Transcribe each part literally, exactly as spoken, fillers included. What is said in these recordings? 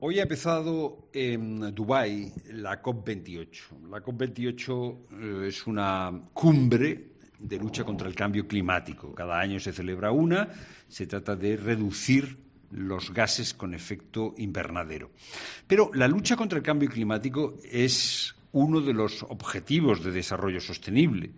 Hoy ha empezado en Dubái la COP veintiocho. La COP veintiocho eh, es una cumbre de lucha contra el cambio climático. Cada año se celebra una. Se trata de reducir los gases con efecto invernadero. Pero la lucha contra el cambio climático es uno de los objetivos de desarrollo sostenible.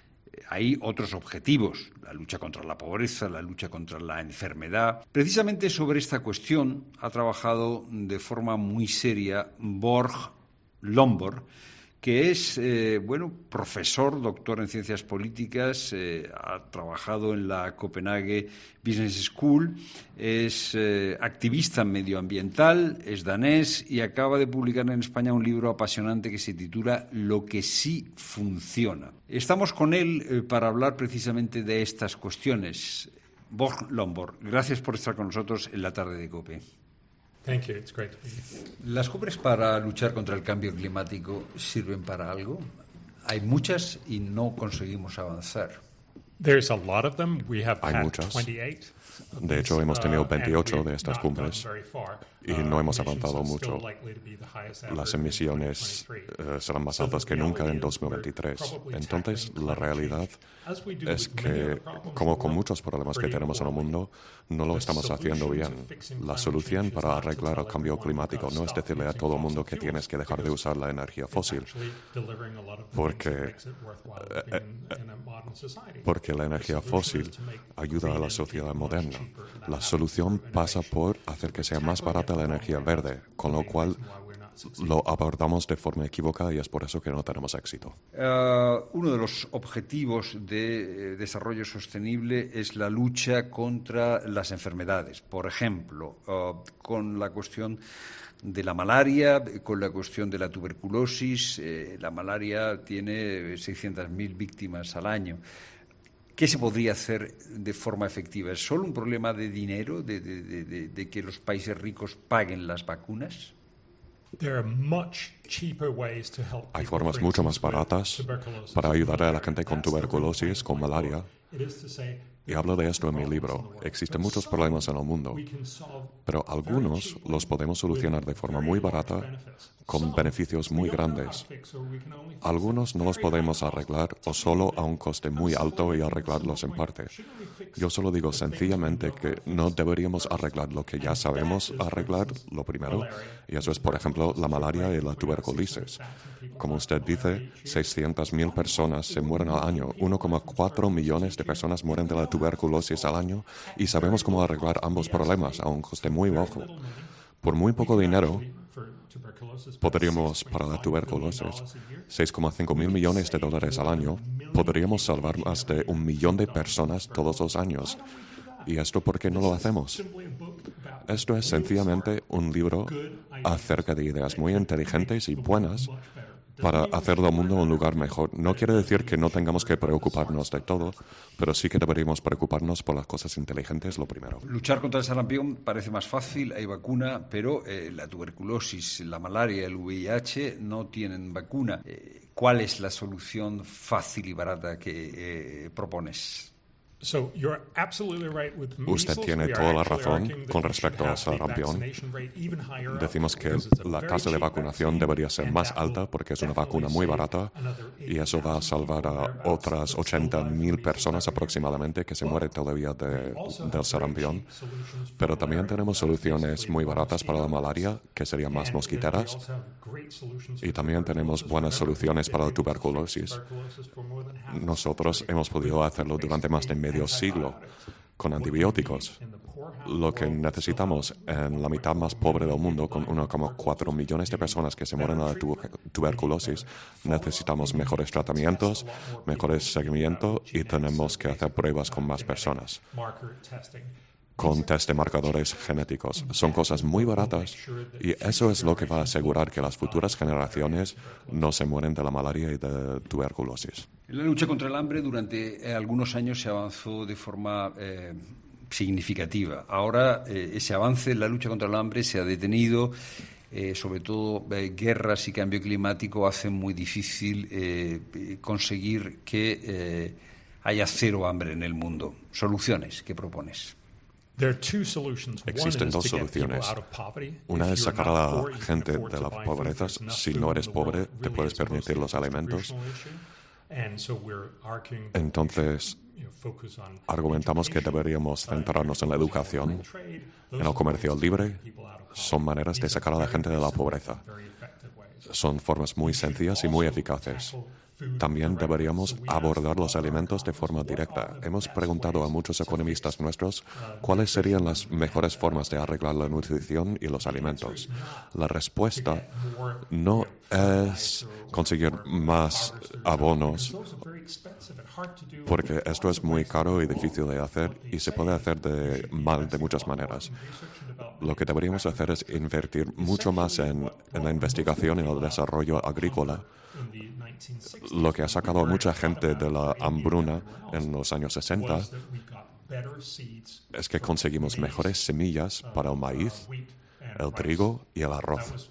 Hay otros objetivos, la lucha contra la pobreza, la lucha contra la enfermedad. Precisamente sobre esta cuestión ha trabajado de forma muy seria Borg Lomborg, que es eh, bueno, profesor, doctor en ciencias políticas, eh, ha trabajado en la Copenhague Business School, es eh, activista medioambiental, es danés y acaba de publicar en España un libro apasionante que se titula Lo que sí funciona. Estamos con él eh, para hablar precisamente de estas cuestiones. Borg Lomborg, gracias por estar con nosotros en la tarde de COPE. Thank you. It's great to be here. ¿Las cumbres para luchar contra el cambio climático sirven para algo? Hay muchas y no conseguimos avanzar. There's a lot of them. We have Hay had muchas. twenty-eight. De hecho, hemos tenido Uh, veintiocho and de we've estas not cumbres gone very far. y Uh, no hemos emissions avanzado are still mucho. likely to be the highest ever Las in emisiones twenty twenty-three. eh, serán más So altas the que nunca en reality dos is mil we're veintitrés. probably Entonces, tackling la climate realidad change as we do es with many other que, problems como in the con world, muchos problemas que pretty tenemos en el poorly. mundo, no lo The estamos haciendo solution bien. to fixing La climate solución change is para not to arreglar tell el cambio everyone climático we've no got es to decirle stop a todo el using mundo que fossil tienes que dejar de fuels, usar la energía because fósil, it's actually delivering a lot of the porque, things that makes it worthwhile living in- in a modern society. porque la energía The solution fósil is to make ayuda a green la energy sociedad much moderna. cheaper, and that La happens solución through pasa innovation. por hacer que sea más barata la energía verde, con lo cual lo abordamos de forma equivocada y es por eso que no tenemos éxito. Uh, uno de los objetivos de eh, desarrollo sostenible es la lucha contra las enfermedades. Por ejemplo, uh, con la cuestión de la malaria, con la cuestión de la tuberculosis. Eh, la malaria tiene seiscientas mil víctimas al año. ¿Qué se podría hacer de forma efectiva? ¿Es solo un problema de dinero, de, de, de, de que los países ricos paguen las vacunas? Hay formas mucho más baratas para ayudar a la gente con tuberculosis, con malaria. Y hablo de esto en mi libro. Existen muchos problemas en el mundo, pero algunos los podemos solucionar de forma muy barata, con beneficios muy grandes. Algunos no los podemos arreglar o solo a un coste muy alto y arreglarlos en parte. Yo solo digo sencillamente que no deberíamos arreglar lo que ya sabemos arreglar, lo primero, y eso es, por ejemplo, la malaria y la tuberculosis. Como usted dice, seiscientas mil personas se mueren al año, uno coma cuatro millones de personas mueren de la tuberculosis al año, y sabemos cómo arreglar ambos problemas a un coste muy bajo. Por muy poco dinero, podríamos, para la tuberculosis, seis coma cinco mil millones de dólares al año, podríamos salvar más de un millón de personas todos los años. ¿Y esto por qué no lo hacemos? Esto es sencillamente un libro acerca de ideas muy inteligentes y buenas para hacer del mundo un lugar mejor. No quiere decir que no tengamos que preocuparnos de todo, pero sí que deberíamos preocuparnos por las cosas inteligentes, lo primero. Luchar contra el sarampión parece más fácil, hay vacuna, pero eh, la tuberculosis, la malaria, el V I H no tienen vacuna. Eh, ¿Cuál es la solución fácil y barata que eh, propones? Usted tiene toda la razón con respecto al sarampión. Decimos que la tasa de vacunación debería ser más alta porque es una vacuna muy barata y eso va a salvar a otras ochenta mil personas aproximadamente que se mueren todavía de, del sarampión. Pero también tenemos soluciones muy baratas para la malaria, que serían más mosquiteras. Y también tenemos buenas soluciones para la tuberculosis. Nosotros hemos podido hacerlo durante más de medio siglo con antibióticos. Lo que necesitamos en la mitad más pobre del mundo, con uno coma cuatro millones de personas que se mueren de la tu- tuberculosis, necesitamos mejores tratamientos, mejores seguimiento y tenemos que hacer pruebas con más personas, con test de marcadores genéticos. Son cosas muy baratas y eso es lo que va a asegurar que las futuras generaciones no se mueren de la malaria y de tuberculosis. En la lucha contra el hambre durante eh, algunos años se avanzó de forma eh, significativa. Ahora eh, ese avance en la lucha contra el hambre se ha detenido. Eh, sobre todo eh, guerras y cambio climático hacen muy difícil eh, conseguir que eh, haya cero hambre en el mundo. Soluciones, ¿qué propones? Existen dos soluciones. Una es sacar a la gente de la pobreza. Si no eres pobre, te puedes permitir los alimentos. Entonces, argumentamos que deberíamos centrarnos en la educación, en el comercio libre. Son maneras de sacar a la gente de la pobreza. Son formas muy sencillas y muy eficaces. También deberíamos abordar los alimentos de forma directa. Hemos preguntado a muchos economistas nuestros cuáles serían las mejores formas de arreglar la nutrición y los alimentos. La respuesta no es conseguir más abonos, porque esto es muy caro y difícil de hacer y se puede hacer de mal de muchas maneras. Lo que deberíamos hacer es invertir mucho más en, en la investigación y el desarrollo agrícola, lo que ha sacado a mucha gente de la hambruna en los años sesenta es que conseguimos mejores semillas para el maíz, el trigo y el arroz.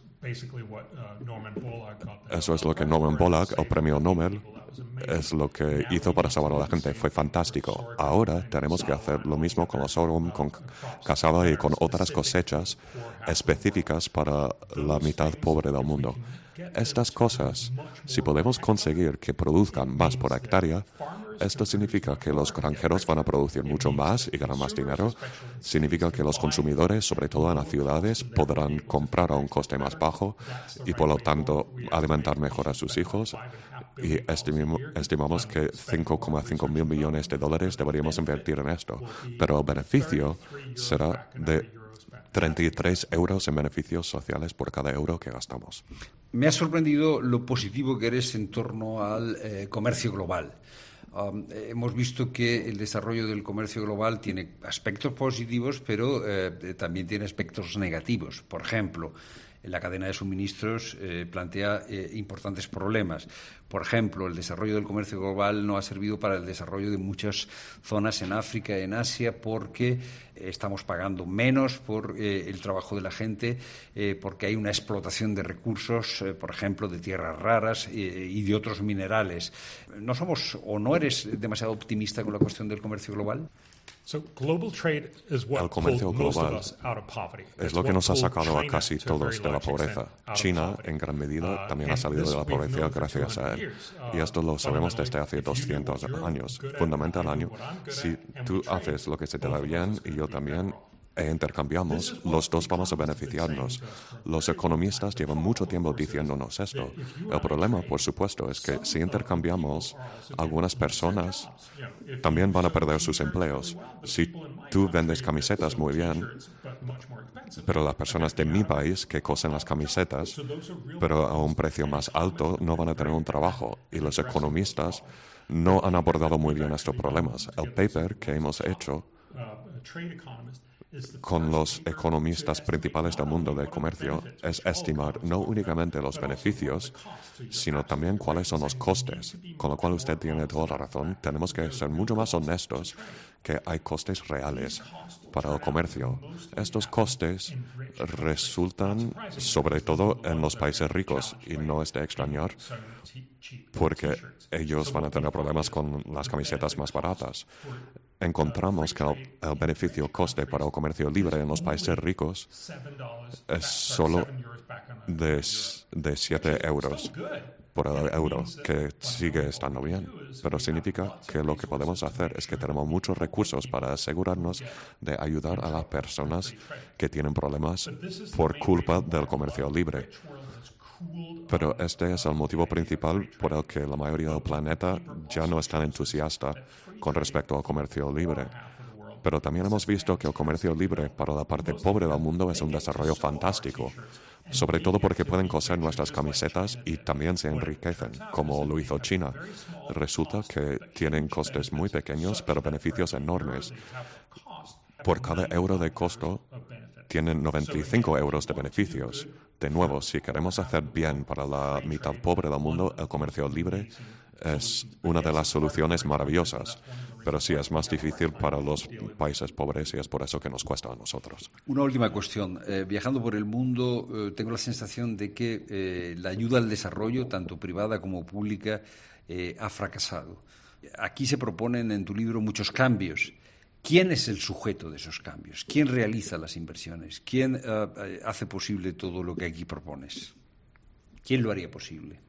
Eso es lo que Norman Borlaug, el premio Nobel, es lo que hizo para salvar a la gente. Fue fantástico. Ahora tenemos que hacer lo mismo con el sorghum, con cassava y con otras cosechas específicas para la mitad pobre del mundo. Estas cosas, si podemos conseguir que produzcan más por hectárea, esto significa que los granjeros van a producir mucho más y ganar más dinero. Significa que los consumidores, sobre todo en las ciudades, podrán comprar a un coste más bajo y, por lo tanto, alimentar mejor a sus hijos. Y estimimo, estimamos que cinco coma cinco mil millones de dólares deberíamos invertir en esto. Pero el beneficio será de treinta y tres euros en beneficios sociales por cada euro que gastamos. Me ha sorprendido lo positivo que eres en torno al eh, comercio global. Um, hemos visto que el desarrollo del comercio global tiene aspectos positivos, pero eh, también tiene aspectos negativos. Por ejemplo, en la cadena de suministros eh, plantea eh, importantes problemas. Por ejemplo, el desarrollo del comercio global no ha servido para el desarrollo de muchas zonas en África y en Asia porque estamos pagando menos por eh, el trabajo de la gente, eh, porque hay una explotación de recursos, eh, por ejemplo, de tierras raras eh, y de otros minerales. ¿No somos o no eres demasiado optimista con la cuestión del comercio global? El comercio global es lo que nos ha sacado a casi todos de la pobreza. China, en gran medida, también ha salido de la pobreza gracias a él. Y esto lo sabemos desde hace doscientos años. Fundamental año. Si tú haces lo que se te da bien y yo también, e intercambiamos, los dos vamos a beneficiarnos. Los economistas llevan mucho tiempo diciéndonos esto. El problema, por supuesto, es que si intercambiamos, algunas personas también van a perder sus empleos. Si tú vendes camisetas muy bien, pero las personas de mi país que cosen las camisetas, pero a un precio más alto, no van a tener un trabajo. Y los economistas no han abordado muy bien estos problemas. El paper que hemos hecho con los economistas principales del mundo del comercio es estimar no únicamente los beneficios, sino también cuáles son los costes. Con lo cual usted tiene toda la razón. Tenemos que ser mucho más honestos que hay costes reales para el comercio. Estos costes resultan sobre todo en los países ricos y no es de extrañar porque ellos van a tener problemas con las camisetas más baratas. Encontramos que el, el beneficio coste para el comercio libre en los países ricos es solo de, de siete euros por el euro, que sigue estando bien. Pero significa que lo que podemos hacer es que tenemos muchos recursos para asegurarnos de ayudar a las personas que tienen problemas por culpa del comercio libre. Pero este es el motivo principal por el que la mayoría del planeta ya no es tan entusiasta con respecto al comercio libre. Pero también hemos visto que el comercio libre para la parte pobre del mundo es un desarrollo fantástico, sobre todo porque pueden coser nuestras camisetas y también se enriquecen, como lo hizo China. Resulta que tienen costes muy pequeños, pero beneficios enormes. Por cada euro de costo, tienen noventa y cinco euros de beneficios. De nuevo, si queremos hacer bien para la mitad pobre del mundo, el comercio libre es una de las soluciones maravillosas. Pero sí es más difícil para los países pobres y es por eso que nos cuesta a nosotros. Una última cuestión. Eh, viajando por el mundo, eh, tengo la sensación de que eh, la ayuda al desarrollo, tanto privada como pública, eh, ha fracasado. Aquí se proponen en tu libro muchos cambios. ¿quién es el sujeto de esos cambios? ¿Quién realiza las inversiones? ¿Quién uh, hace posible todo lo que aquí propones? ¿Quién lo haría posible?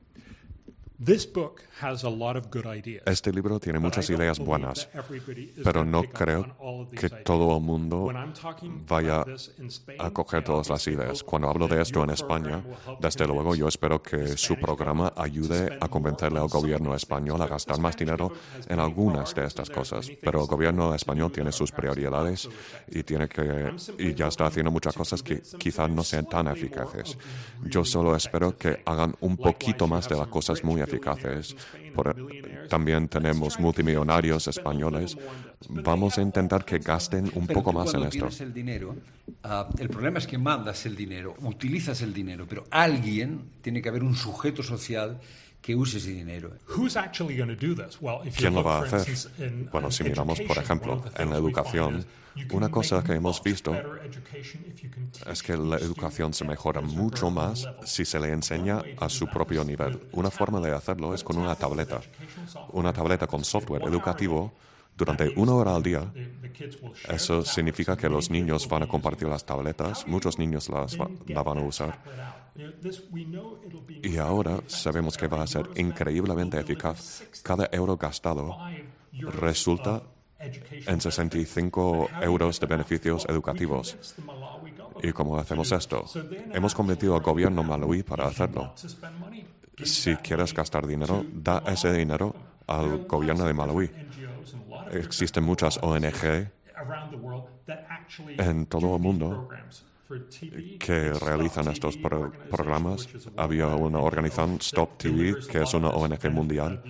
Este libro tiene muchas ideas buenas, pero no creo que todo el mundo vaya a coger todas las ideas. Cuando hablo de esto en España, desde luego yo espero que su programa ayude a convencerle al gobierno español a gastar más dinero en algunas de estas cosas. Pero el gobierno español tiene sus prioridades y, tiene que, y ya está haciendo muchas cosas que quizás no sean tan eficaces. Yo solo espero que hagan un poquito más de las cosas muy eficaces. Por, también tenemos multimillonarios españoles. Vamos a intentar que gasten un pero poco más en cuando esto. Tienes el dinero, uh, el problema es que mandas el dinero, utilizas el dinero, pero alguien, tiene que haber un sujeto social que use ese dinero. ¿Quién lo va a hacer? Bueno, si miramos, por ejemplo, en la educación, una cosa que hemos visto es que la educación se mejora mucho más si se le enseña a su propio nivel. Una forma de hacerlo es con una tableta. Una tableta con software educativo durante una hora al día. Eso significa que los niños van a compartir las tabletas, muchos niños las va, la van a usar. Y ahora sabemos que va a ser increíblemente eficaz. Cada euro gastado resulta en sesenta y cinco euros de beneficios educativos. ¿Y cómo hacemos esto? Hemos convencido al gobierno malauí para hacerlo. Si quieres gastar dinero, da ese dinero al gobierno de Malaui. Existen muchas O N G en todo el mundo que realizan estos pro programas. Había una organización, Stop T V, que es una O N G mundial,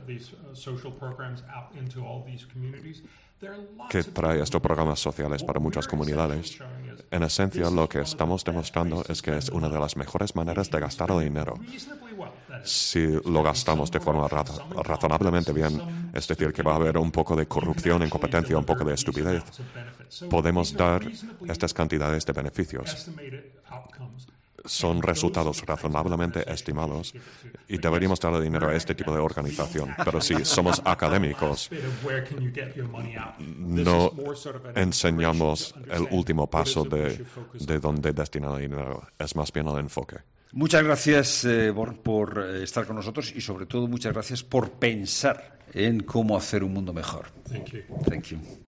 que trae estos programas sociales para muchas comunidades. En esencia, lo que estamos demostrando es que es una de las mejores maneras de gastar el dinero. Si lo gastamos de forma raz razonablemente bien, es decir, que va a haber un poco de corrupción, incompetencia, un poco de estupidez, podemos dar estas cantidades de beneficios. Son resultados razonablemente estimados y deberíamos darle dinero a este tipo de organización. Pero si somos académicos, no enseñamos el último paso de, de dónde destinar el dinero. Es más bien el enfoque. Muchas gracias, eh, Born, por eh, estar con nosotros y, sobre todo, muchas gracias por pensar en cómo hacer un mundo mejor. Thank you. Thank you.